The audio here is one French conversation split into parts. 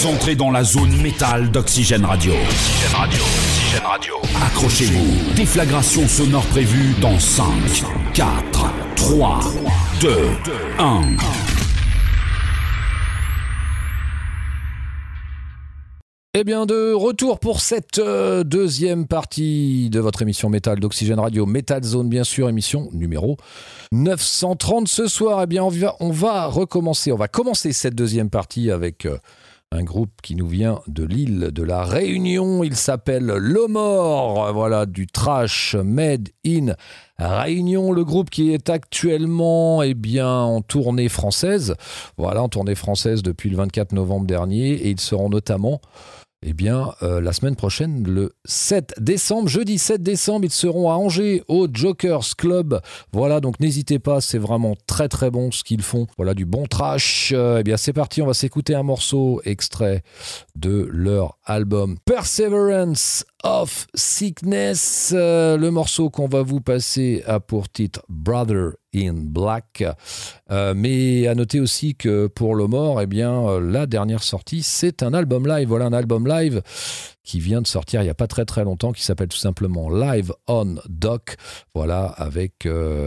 Vous entrez dans la zone métal d'Oxygène Radio. Oxygène Radio. Oxygène Radio. Accrochez-vous. Déflagration sonore prévue dans 5, 4, 3, 2, 1. Eh bien, de retour pour cette deuxième partie de votre émission Métal d'Oxygène Radio, Metal Zone bien sûr, émission numéro 930 ce soir. Eh bien, on va commencer cette deuxième partie avec un groupe qui nous vient de l'île de la Réunion. Il s'appelle Lomor, voilà, du trash made in Réunion. Le groupe qui est actuellement en tournée française. Voilà, en tournée française depuis le 24 novembre dernier. Et ils seront notamment la semaine prochaine, le 7 décembre, jeudi 7 décembre, ils seront à Angers au Jokers Club. Voilà, donc n'hésitez pas, c'est vraiment très très bon ce qu'ils font. Voilà, du bon trash. C'est parti, on va s'écouter un morceau extrait de leur album Perseverance of Sickness. Le morceau qu'on va vous passer a pour titre Brother in Black. Mais à noter aussi que pour Lomor, la dernière sortie, c'est un album live. Voilà, un album live qui vient de sortir il n'y a pas très très longtemps, qui s'appelle tout simplement Live on Doc. Voilà, avec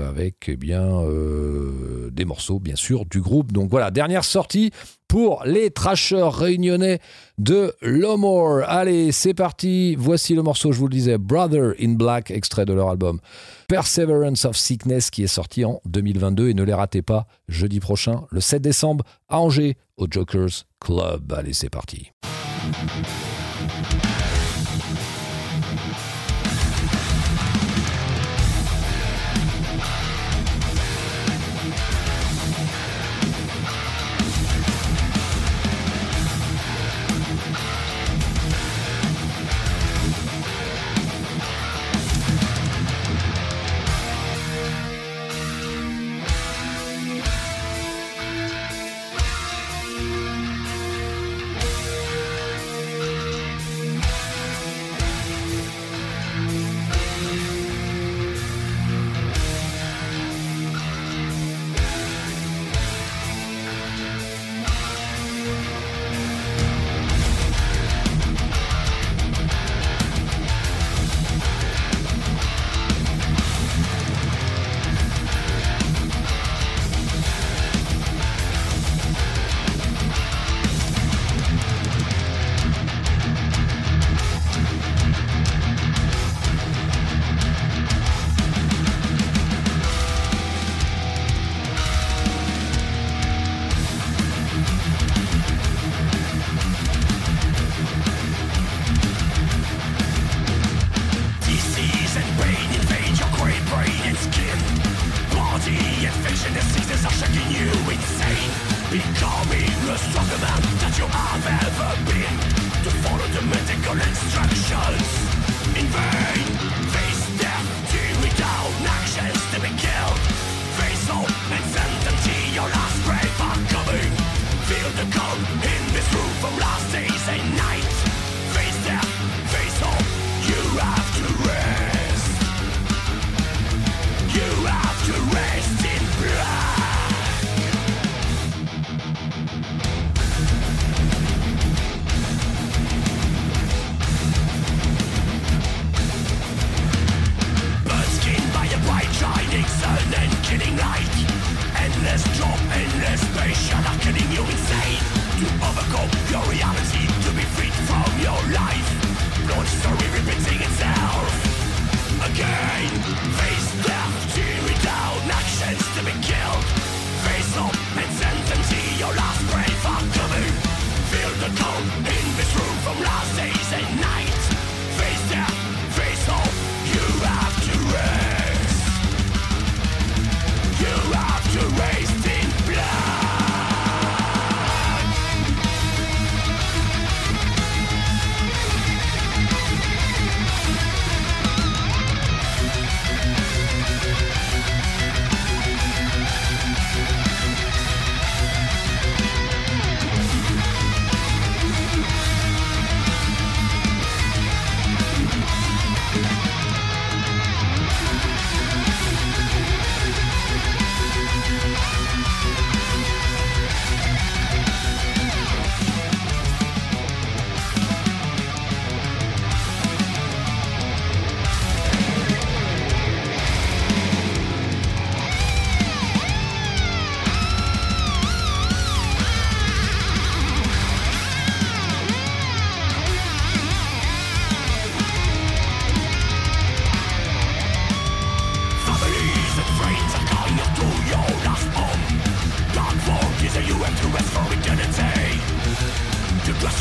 des morceaux bien sûr du groupe. Donc voilà, dernière sortie pour les trashers réunionnais de Lomor. Allez, c'est parti. Voici le morceau, je vous le disais, Brother in Black, extrait de leur album Perseverance of Sickness, qui est sorti en 2022. Et ne les ratez pas, jeudi prochain, le 7 décembre, à Angers, au Jokers Club. Allez, c'est parti.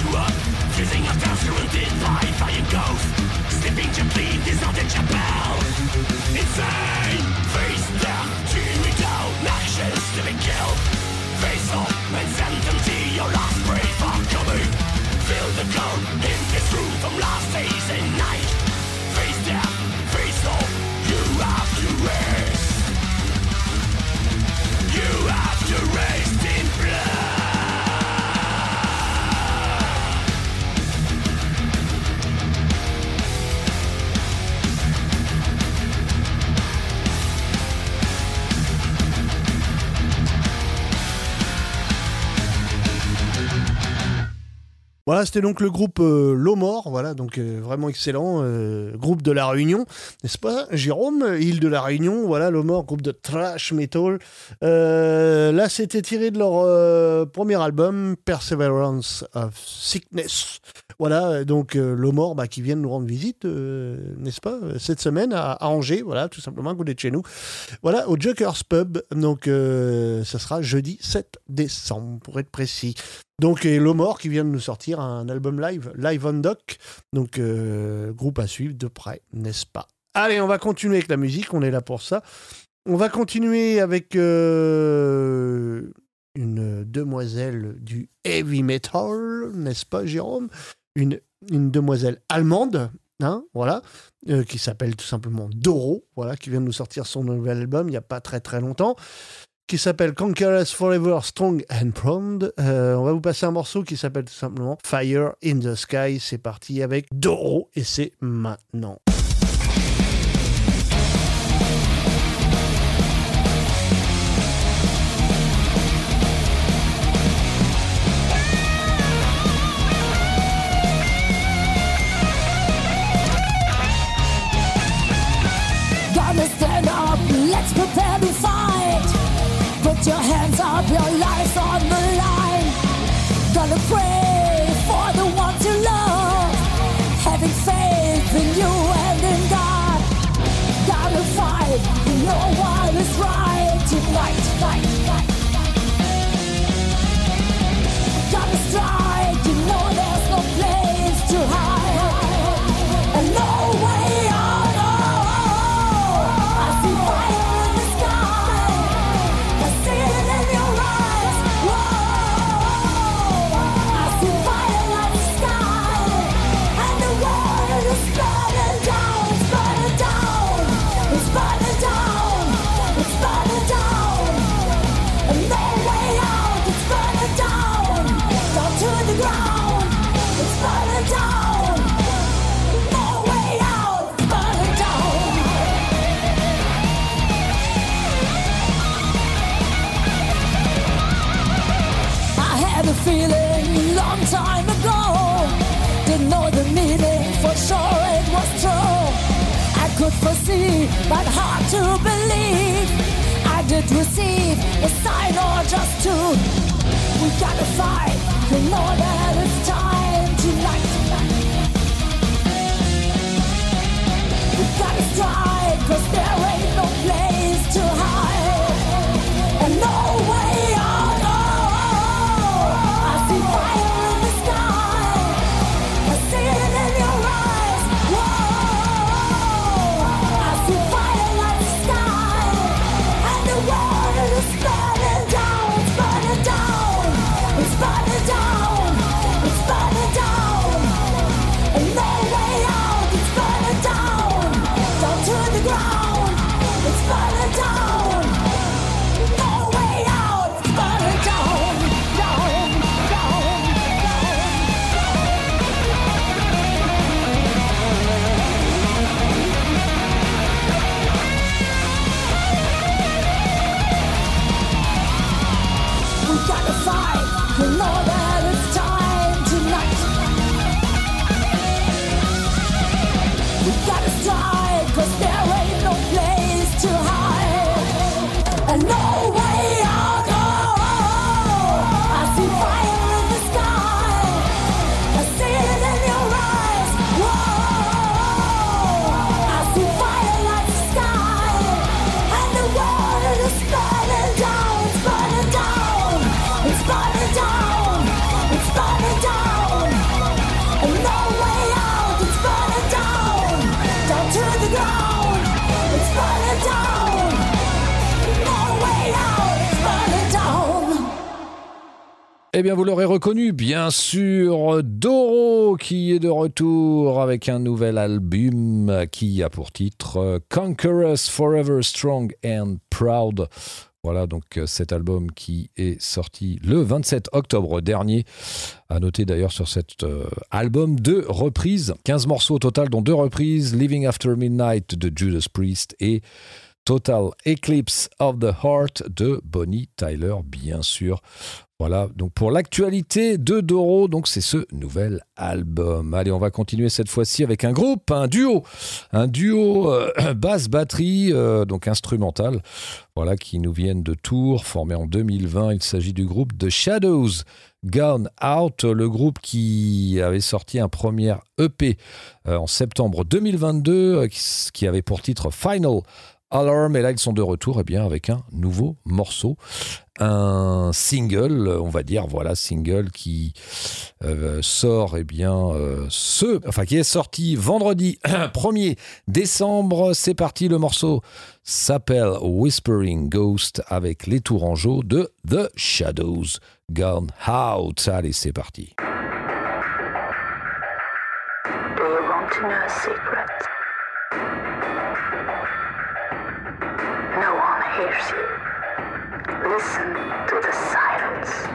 Voilà, c'était donc le groupe Lomor, voilà, donc vraiment excellent, groupe de La Réunion, n'est-ce pas, Jérôme, île de La Réunion, voilà, Lomor, groupe de thrash metal. Là, c'était tiré de leur premier album, Perseverance of Sickness. Voilà, donc Lomor, qui viennent nous rendre visite, n'est-ce pas, cette semaine à Angers, voilà, tout simplement, à côté de chez nous. Voilà, au Joker's Pub, donc ça sera jeudi 7 décembre, pour être précis. Donc, et Lomor qui vient de nous sortir un album live on Doc, donc groupe à suivre de près, n'est-ce pas? Allez, on va continuer avec la musique, on est là pour ça. On va continuer avec une demoiselle du heavy metal, n'est-ce pas, Jérôme? Une demoiselle allemande, hein, voilà, qui s'appelle tout simplement Doro, voilà, qui vient de nous sortir son nouvel album il n'y a pas très très longtemps, qui s'appelle Conquerors Forever Strong and Proud. On va vous passer un morceau qui s'appelle tout simplement Fire in the Sky. C'est parti avec Doro et c'est maintenant. Gotta stand up, let's prepare to fight. Put your hands up, your life's on the line. Gotta pray for the ones you love. Having faith in you and in God. Gotta fight, you know what is right tonight. Gotta strike, you know there's no place to hide. And no way out. I see fire in the sky. I see it in your eyes. Whoa. I see fire in the sky. And the world is burning down. It's burning down. It's burning down. It's burning down. And no way out. It's burning down. Down to the ground. It's burning down. No way out. It's burning down. I had a feeling long time ago. Didn't know the meaning, for sure it was true. I could foresee, but hard to believe. I did receive a sign or just two. We gotta fight, you know that it's time tonight. We gotta strike, 'cause there ain't no place to hide. And no way out. I see fire in the sky. I see it in your eyes. Whoa. I see fire like the sky. And the world is burning down. It's burning down. It's burning down. It's Eh bien, vous l'aurez reconnu, bien sûr, Doro qui est de retour avec un nouvel album qui a pour titre Conquerors Forever Strong and Proud. Voilà donc cet album qui est sorti le 27 octobre dernier. À noter d'ailleurs sur cet album 2 reprises, 15 morceaux au total, dont 2 reprises, Living After Midnight de Judas Priest et Total Eclipse of the Heart de Bonnie Tyler, bien sûr. Voilà, donc pour l'actualité de Doro, donc c'est ce nouvel album. Allez, on va continuer cette fois-ci avec un groupe, un duo basse-batterie, donc instrumental, voilà, qui nous viennent de Tours, formé en 2020. Il s'agit du groupe The Shadows Gone Out, le groupe qui avait sorti un premier EP en septembre 2022, qui avait pour titre Final Alarm, et là ils sont de retour avec un nouveau morceau, un single, on va dire, voilà, single qui sort qui est sorti vendredi 1er décembre. C'est parti, le morceau s'appelle Whispering Ghost avec les Tourangeaux de The Shadows Gone Out. Allez, c'est parti. Do you want to know a secret? No one hears you. Listen to the silence.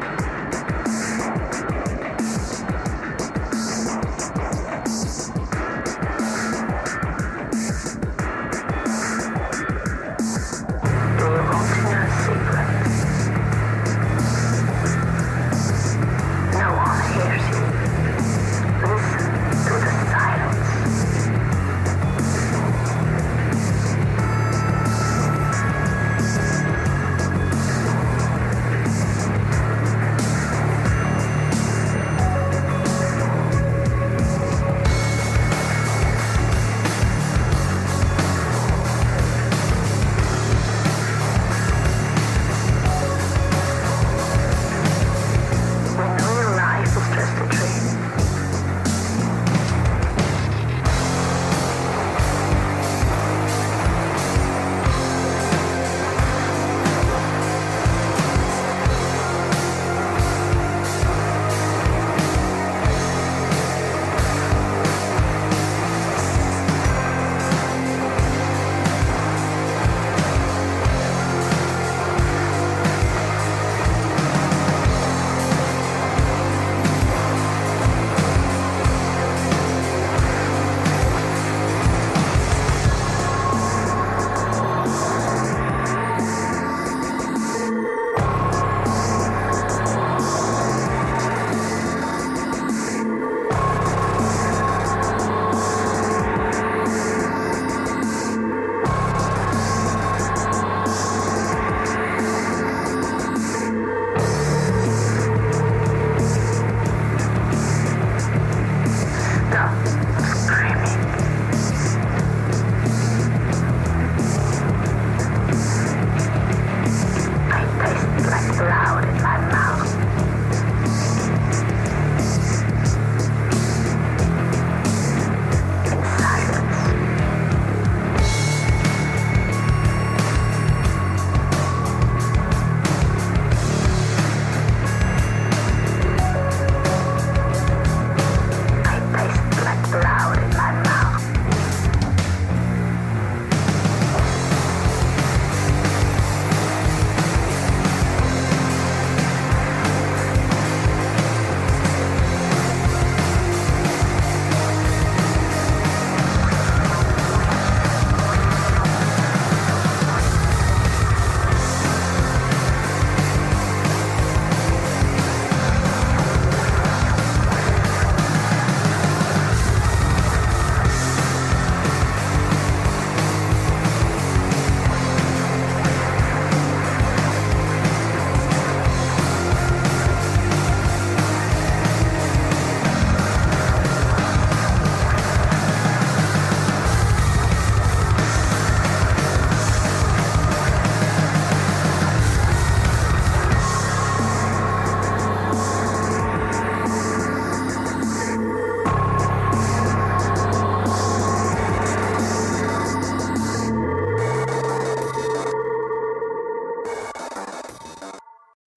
Do you want to know a secret? No one hears you. Listen to the silence.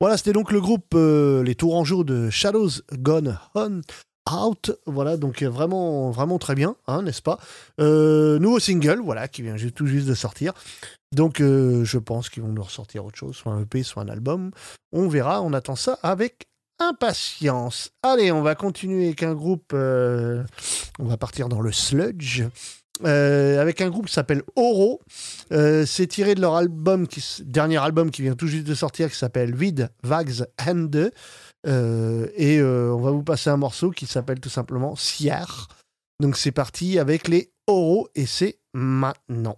Voilà, c'était donc le groupe Les Tourangeaux de Shadows Gone Out. Voilà, donc vraiment, vraiment très bien, hein, n'est-ce pas? Nouveau single, voilà, qui vient tout juste de sortir. Donc, je pense qu'ils vont nous ressortir autre chose, soit un EP, soit un album. On verra, on attend ça avec impatience. Allez, on va continuer avec un groupe. On va partir dans le sludge. Avec un groupe qui s'appelle Oro. C'est tiré de leur dernier album qui vient tout juste de sortir, qui s'appelle Vid Vags Hände. Et on va vous passer un morceau qui s'appelle tout simplement Siar. Donc c'est parti avec les Oro et c'est maintenant.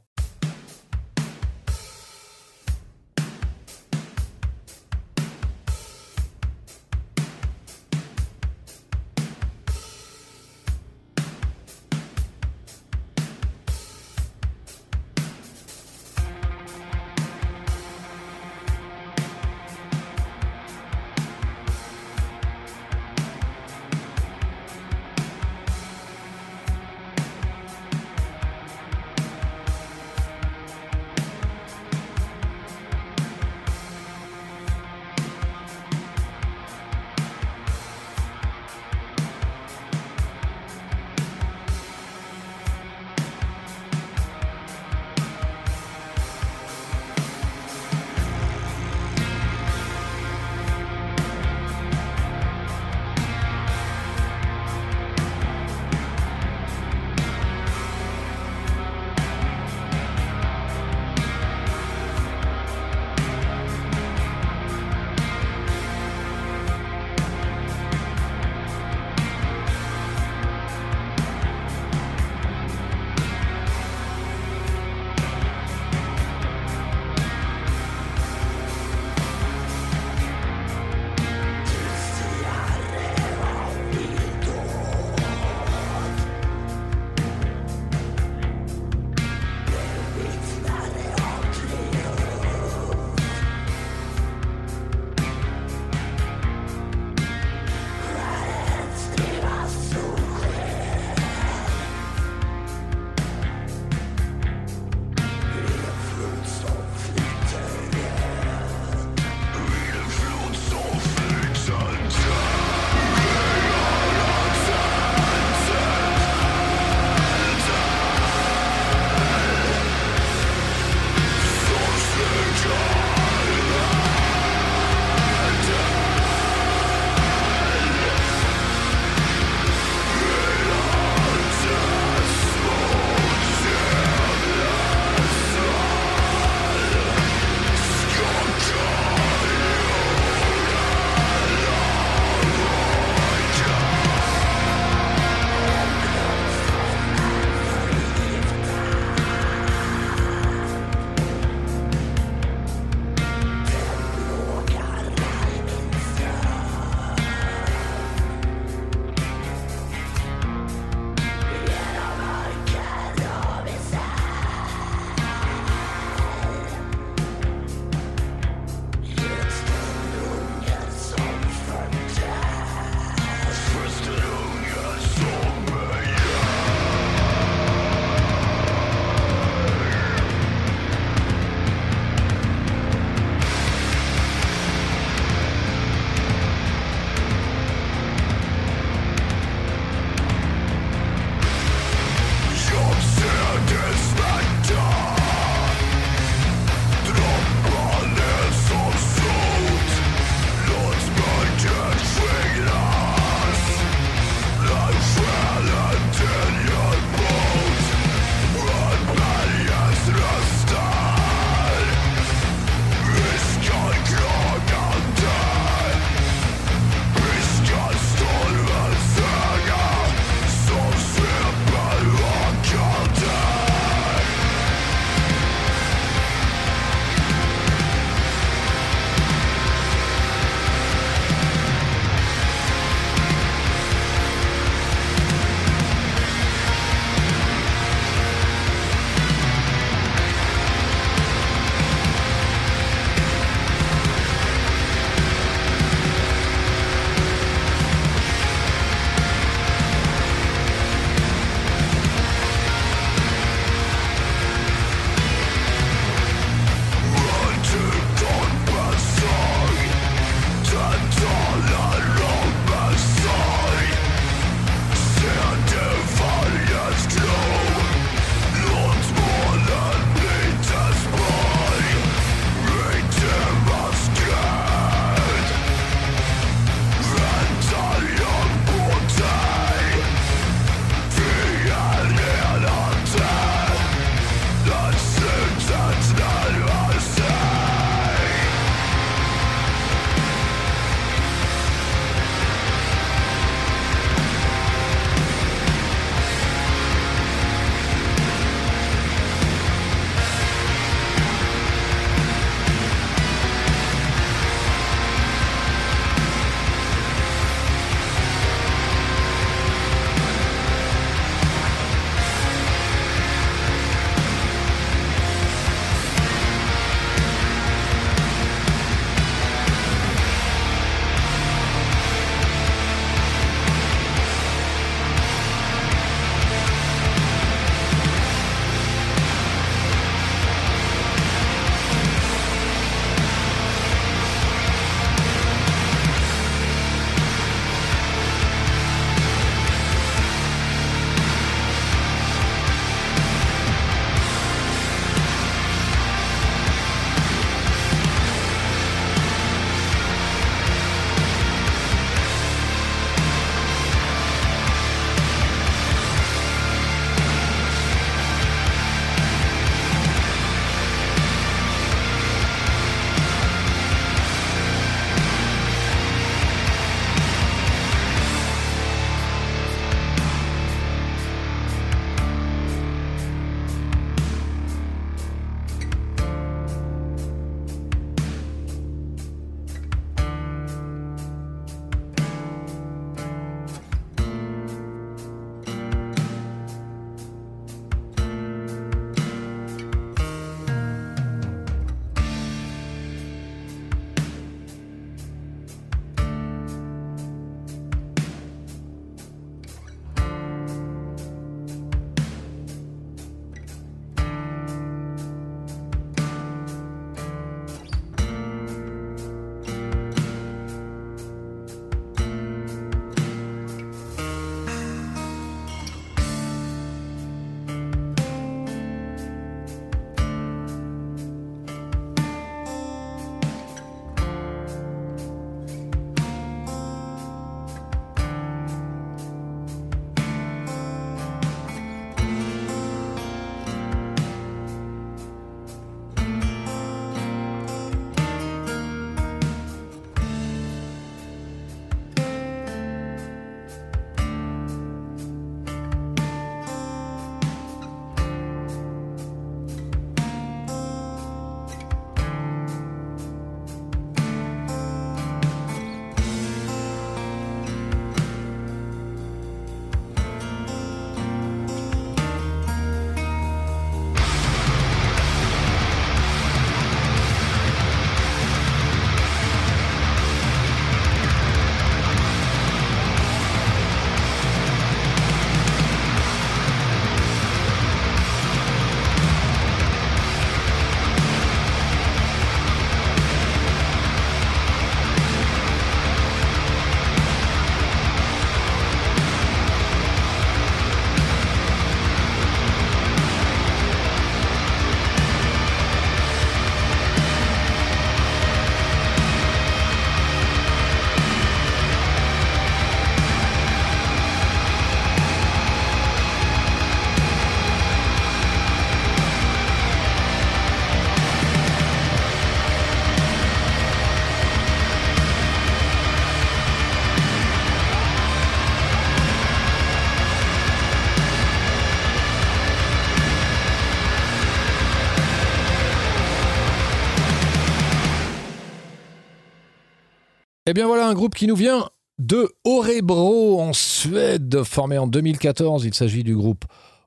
Eh bien voilà un groupe qui nous vient de Örebro en Suède, formé en 2014. Il s'agit du groupe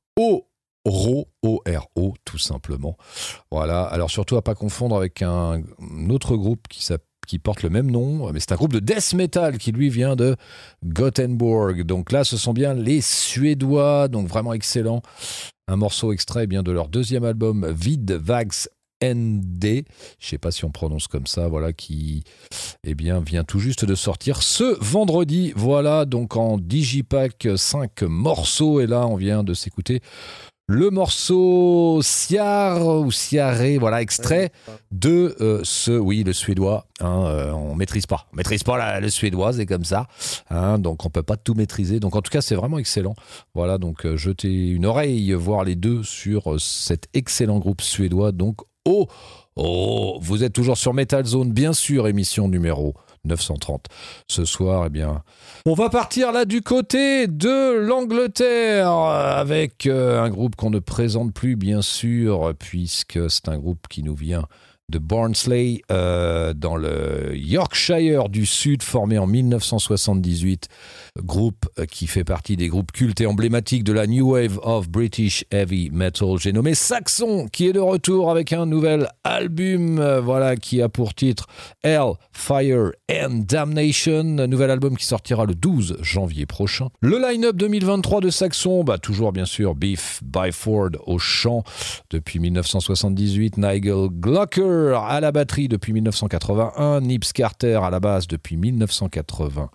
Oro, O-R-O, tout simplement. Voilà, alors surtout à pas confondre avec un autre groupe qui porte le même nom, mais c'est un groupe de death metal qui lui vient de Gothenburg. Donc là, ce sont bien les Suédois, donc vraiment excellent. Un morceau extrait bien de leur deuxième album, Vidvags ND, je ne sais pas si on prononce comme ça, voilà, qui vient tout juste de sortir ce vendredi. Voilà, donc en Digipack, 5 morceaux, et là, on vient de s'écouter le morceau Siar ou Siaré, voilà, extrait de le suédois. On maîtrise pas le suédois, c'est comme ça. Donc on peut pas tout maîtriser. Donc en tout cas, c'est vraiment excellent. Voilà, donc jetez une oreille, voir les deux sur cet excellent groupe suédois. Donc vous êtes toujours sur Metal Zone, bien sûr, émission numéro 930. Ce soir, on va partir là du côté de l'Angleterre avec un groupe qu'on ne présente plus, bien sûr, puisque c'est un groupe qui nous vient de Barnsley, dans le Yorkshire du Sud, formé en 1978. Groupe qui fait partie des groupes cultes et emblématiques de la New Wave of British Heavy Metal. J'ai nommé Saxon, qui est de retour avec un nouvel album, qui a pour titre Hell, Fire and Damnation. Nouvel album qui sortira le 12 janvier prochain. Le line-up 2023 de Saxon, toujours bien sûr Biff Byford au chant depuis 1978, Nigel Glocker à la batterie depuis 1981, Nips Carter à la basse depuis 1988,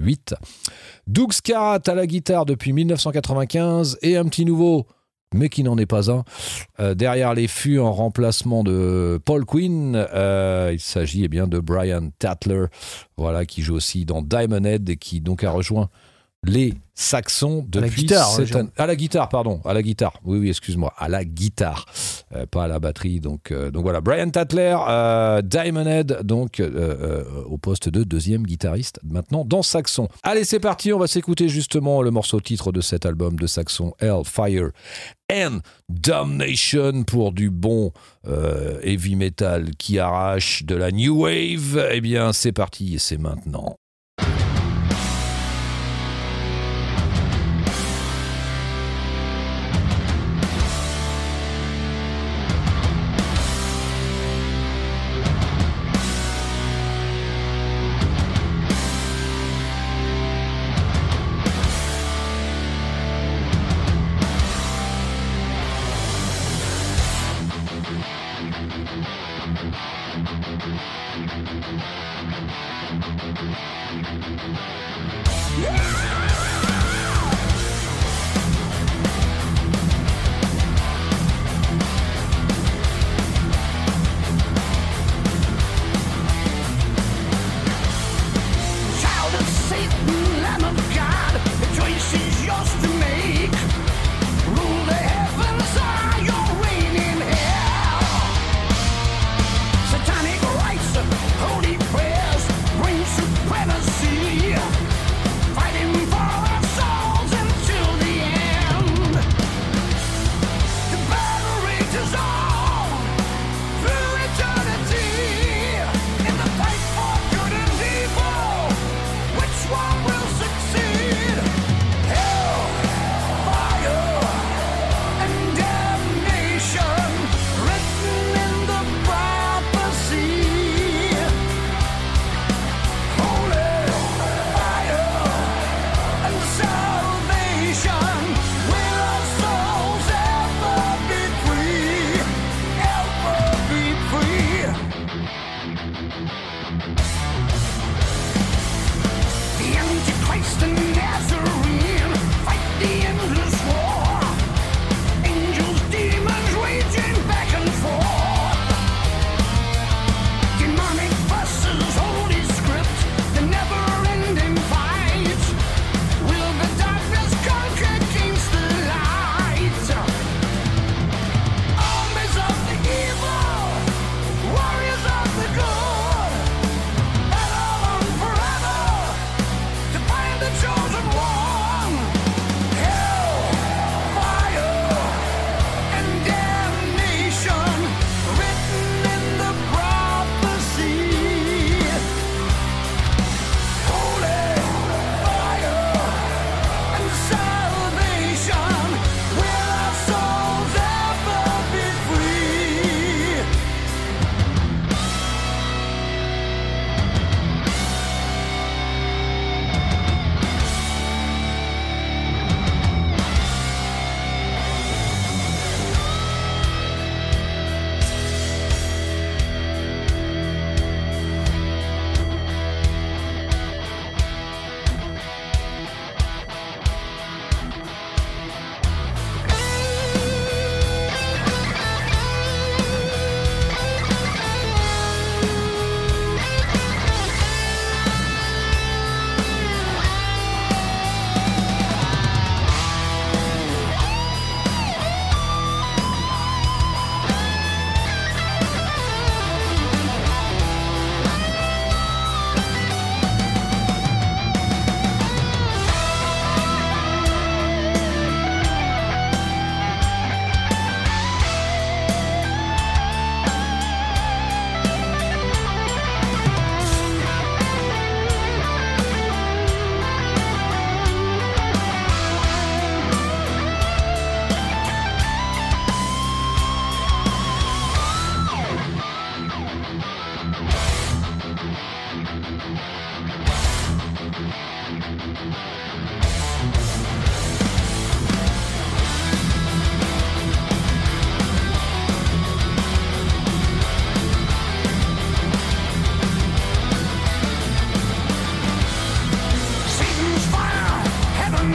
Doug Scarratt à la guitare depuis 1995 et un petit nouveau, mais qui n'en est pas un, derrière les fûts en remplacement de Paul Quinn. Il s'agit de Brian Tatler, qui joue aussi dans Diamond Head et qui donc a rejoint les Saxons depuis à la guitare. Oui, excuse-moi, à la guitare, pas à la batterie. Donc voilà, Brian Tatler, Diamond Head, donc au poste de deuxième guitariste maintenant dans Saxon. Allez, c'est parti, on va s'écouter justement le morceau titre de cet album de Saxon, Hell, Fire and Damnation, pour du bon heavy metal qui arrache de la new wave. C'est parti et c'est maintenant.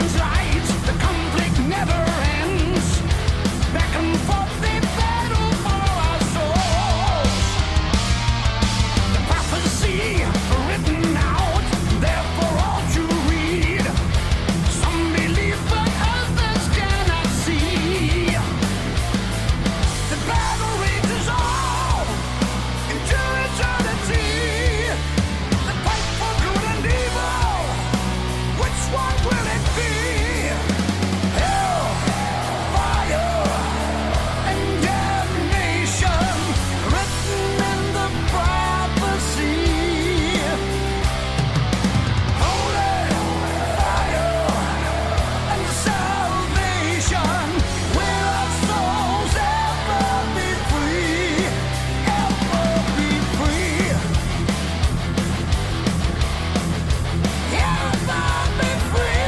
shines light, the conflict never ends. Back and forth they battle for our souls. The prophecy written out there for all to read. Some believe but others cannot see. The battle rages on into eternity. The fight for good and evil, which one will it be? Hell, fire, and damnation, written in the prophecy. Holy fire and salvation, will our souls ever be free? Ever be free? Ever be free?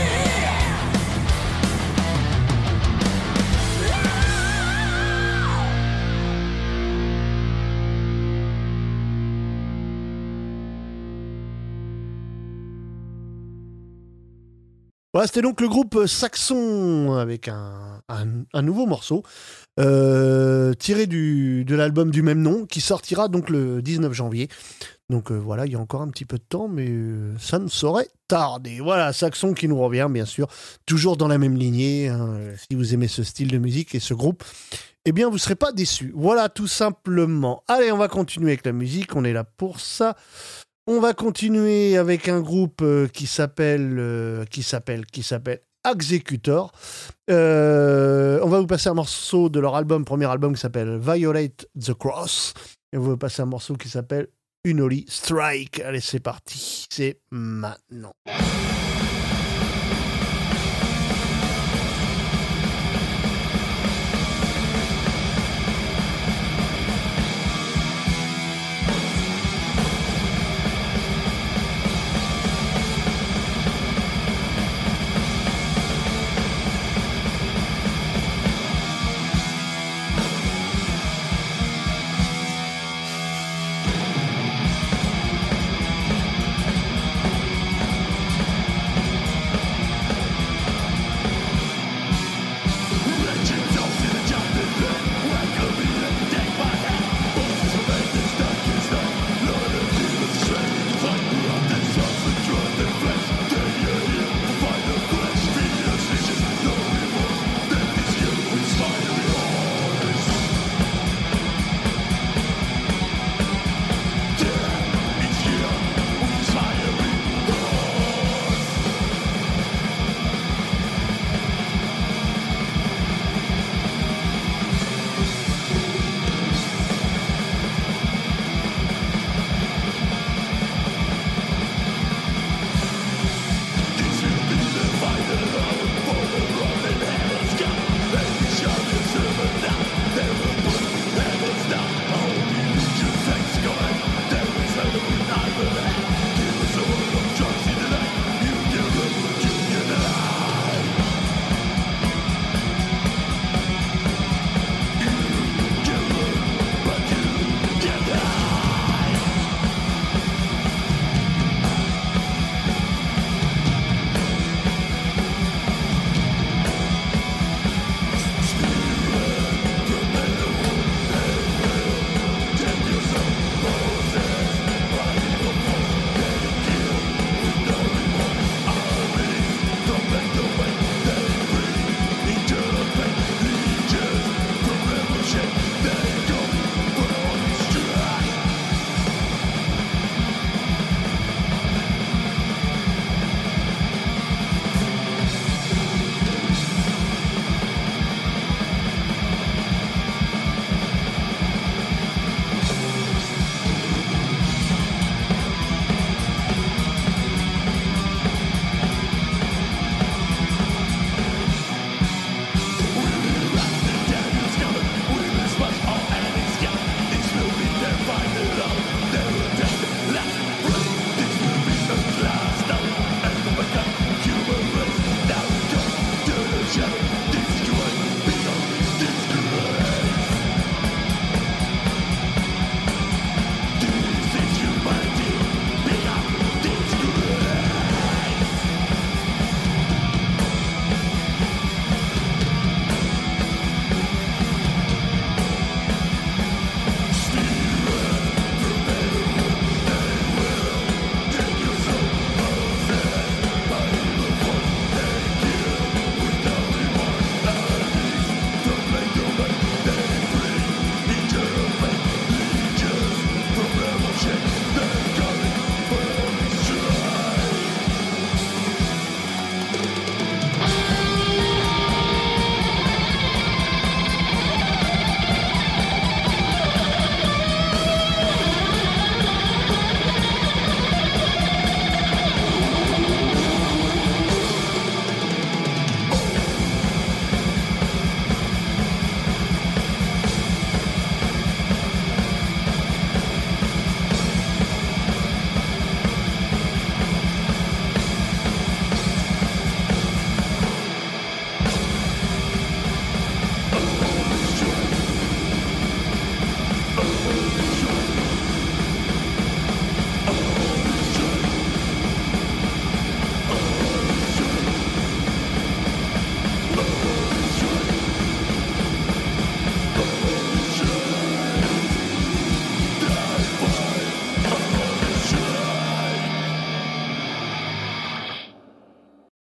Voilà, c'était donc le groupe Saxon avec un nouveau morceau tiré de l'album du même nom qui sortira donc le 19 janvier. Donc voilà, il y a encore un petit peu de temps, mais ça ne saurait tarder. Voilà, Saxon qui nous revient, bien sûr, toujours dans la même lignée. Hein. Si vous aimez ce style de musique et ce groupe, eh bien, vous ne serez pas déçus. Voilà, tout simplement. Allez, on va continuer avec la musique, on est là pour ça. On va continuer avec un groupe qui s'appelle Executor. On va vous passer un morceau de leur premier album qui s'appelle Violate the Cross. Et on va vous passer un morceau qui s'appelle Unholy Strike. Allez, c'est parti. C'est maintenant.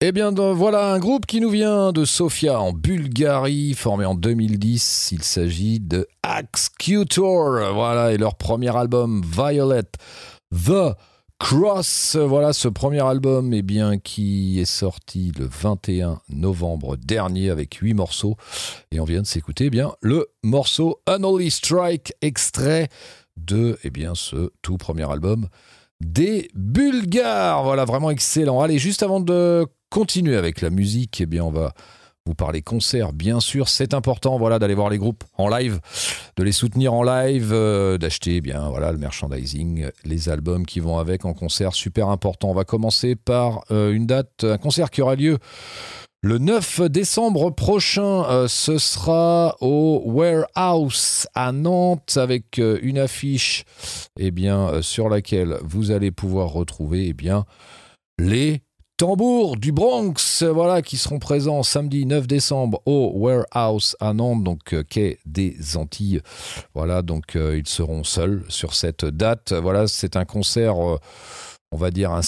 Eh bien, voilà un groupe qui nous vient de Sofia en Bulgarie, formé en 2010. Il s'agit de Executor. Voilà, et leur premier album, Violet The Cross. Voilà, ce premier album, eh bien, qui est sorti le 21 novembre dernier avec 8 morceaux. Et on vient de s'écouter, eh bien, le morceau Unholy Strike, extrait de, eh bien, ce tout premier album des Bulgares. Voilà, vraiment excellent. Allez, juste avant de continuer avec la musique, eh bien, on va vous parler concerts, bien sûr. C'est important, voilà, d'aller voir les groupes en live, de les soutenir en live, d'acheter, eh bien, voilà, le merchandising, les albums qui vont avec en concert, super important. On va commencer par une date, un concert qui aura lieu le 9 décembre prochain. Ce sera au Warehouse à Nantes avec une affiche, eh bien, sur laquelle vous allez pouvoir retrouver, eh bien, les Tambours du Bronx, voilà, qui seront présents samedi 9 décembre au Warehouse à Nantes, donc quai des Antilles. Voilà, donc ils seront seuls sur cette date. Voilà, c'est un concert, on va dire un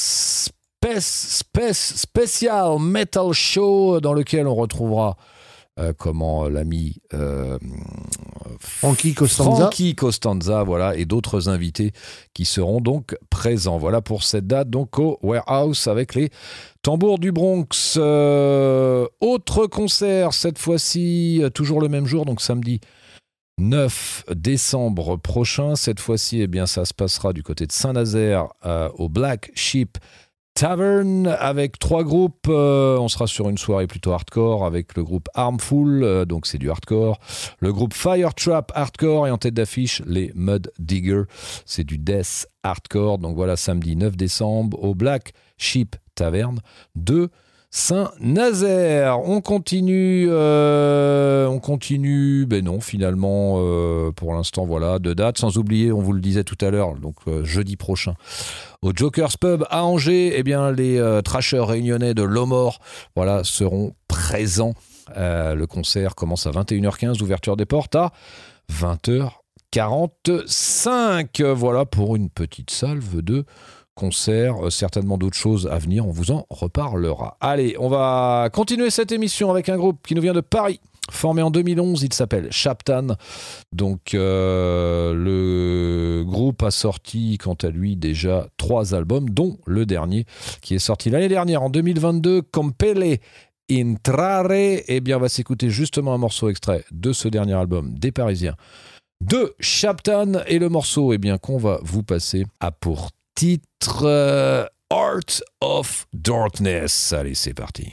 spécial metal show dans lequel on retrouvera comment l'ami Frankie Costanza, voilà, et d'autres invités qui seront donc présents. Voilà pour cette date, donc au Warehouse avec les Tambours du Bronx. Autre concert, cette fois-ci, toujours le même jour, donc samedi 9 décembre prochain. Cette fois-ci, eh bien, ça se passera du côté de Saint-Nazaire au Black Sheep Tavern avec 3 groupes. On sera sur une soirée plutôt hardcore avec le groupe Armful, donc c'est du hardcore, le groupe Firetrap hardcore et en tête d'affiche les Mud Digger, c'est du death hardcore. Donc voilà, samedi 9 décembre au Black Sheep Tavern de Saint-Nazaire. On continue, ben non, finalement, pour l'instant, voilà, de date, sans oublier, on vous le disait tout à l'heure, donc jeudi prochain, au Joker's Pub à Angers, eh bien, les trashers réunionnais de Lomor, voilà, seront présents. Le concert commence à 21h15, ouverture des portes à 20h45. Voilà pour une petite salve de concert, certainement d'autres choses à venir, on vous en reparlera. Allez, on va continuer cette émission avec un groupe qui nous vient de Paris, formé en 2011, il s'appelle Chaptan. Donc le groupe a sorti quant à lui déjà 3 albums, dont le dernier qui est sorti l'année dernière en 2022, Compelle Intrare. Eh bien, on va s'écouter justement un morceau extrait de ce dernier album des Parisiens de Chaptan, et le morceau, eh bien, qu'on va vous passer a pour titre Art of Darkness. Allez, c'est parti.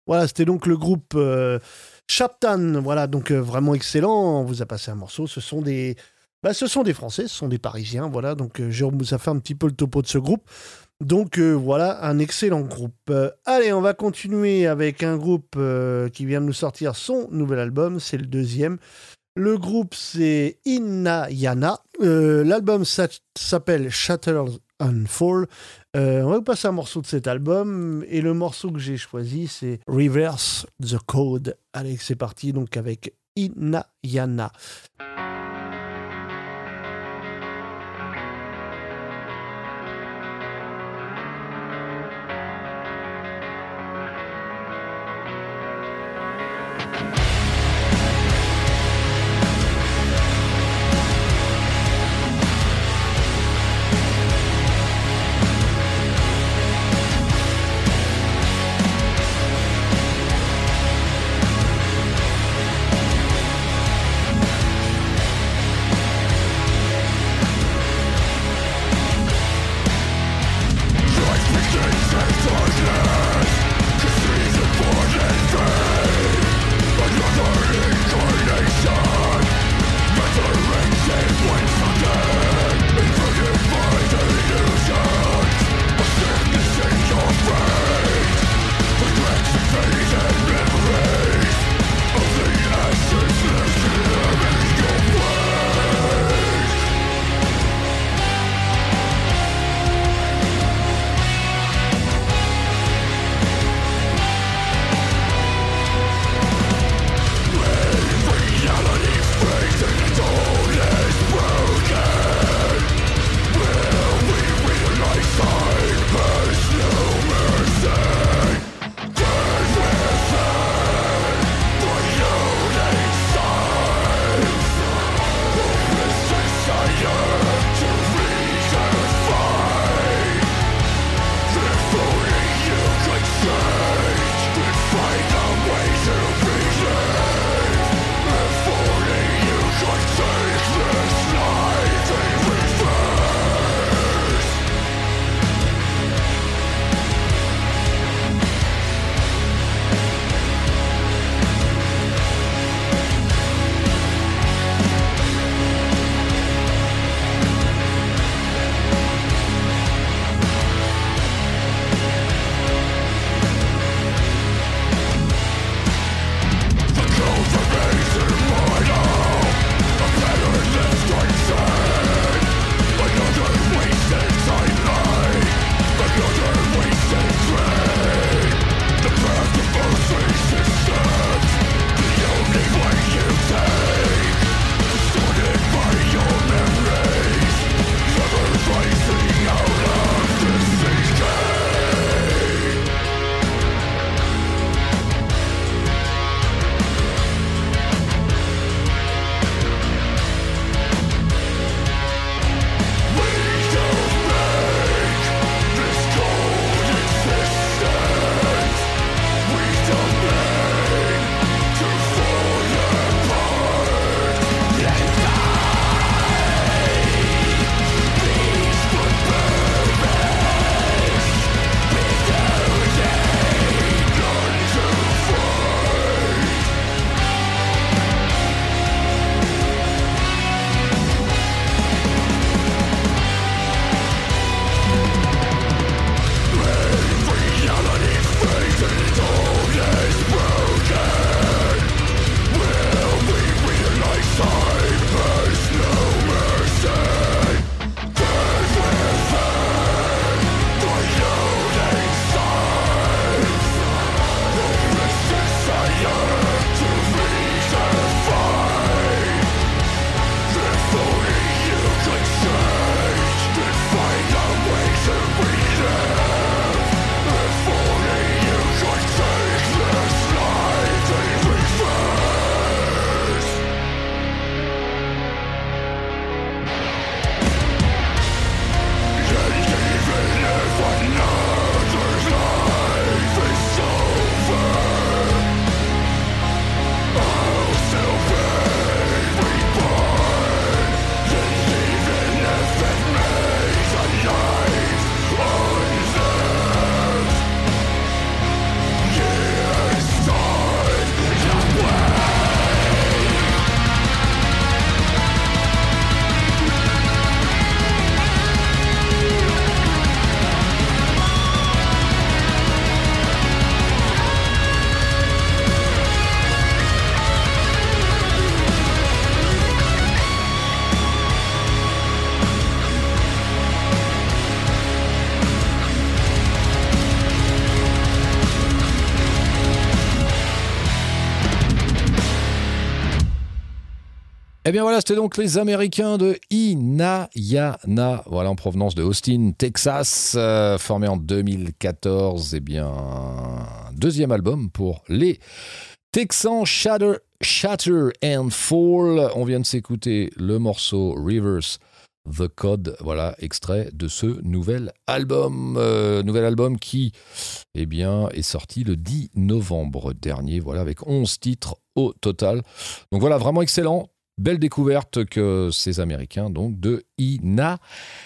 Voilà, c'était donc le groupe Chaptan. Voilà, donc vraiment excellent. On vous a passé un morceau. Ce sont des Français, ce sont des Parisiens. Voilà, donc Jérôme vous a fait un petit peu le topo de ce groupe. Donc voilà, un excellent groupe. Allez, on va continuer avec un groupe qui vient de nous sortir son nouvel album. C'est le deuxième. Le groupe, c'est Hinayana. L'album s'appelle Shatters and Fall. On va vous passer un morceau de cet album. Et le morceau que j'ai choisi, c'est Reverse the Code. Allez, c'est parti donc avec Hinayana. Eh bien voilà, c'était donc les Américains de Inayana, voilà, en provenance de Austin, Texas, formé en 2014. Eh bien, deuxième album pour les Texans, Shatter and Fall. On vient de s'écouter le morceau Reverse The Code, voilà, extrait de ce nouvel album qui, eh bien, est sorti le 10 novembre dernier, voilà, avec 11 titres au total. Donc voilà, vraiment excellent. Belle découverte que ces Américains, donc, de Inayana.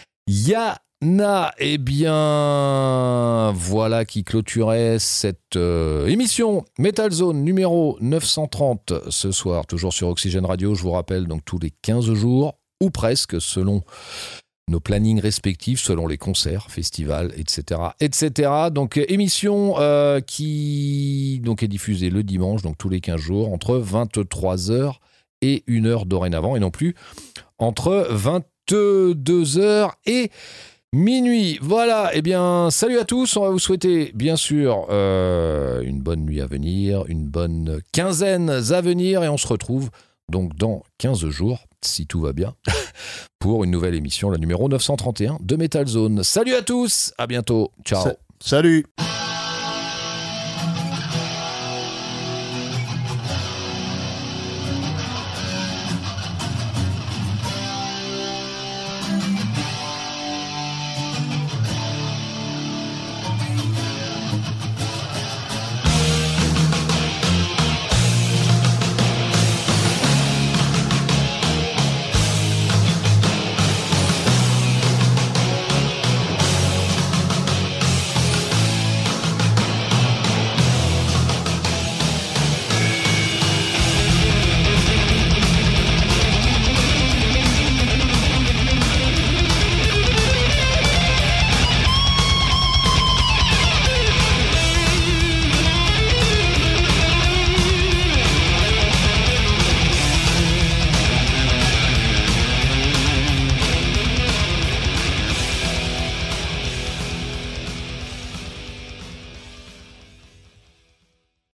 Eh bien, voilà qui clôturait cette émission Metal Zone numéro 930 ce soir, toujours sur Oxygène Radio. Je vous rappelle, donc, tous les 15 jours, ou presque, selon nos plannings respectifs, selon les concerts, festivals, etc. etc. Donc, émission qui donc, est diffusée le dimanche, donc tous les 15 jours, entre 23h et 1h dorénavant, et non plus entre 22h et minuit. Voilà, eh bien, salut à tous. On va vous souhaiter, bien sûr, une bonne nuit à venir, une bonne quinzaine à venir, et on se retrouve donc dans 15 jours, si tout va bien, pour une nouvelle émission, la numéro 931 de Metal Zone. Salut à tous, à bientôt, ciao. Salut.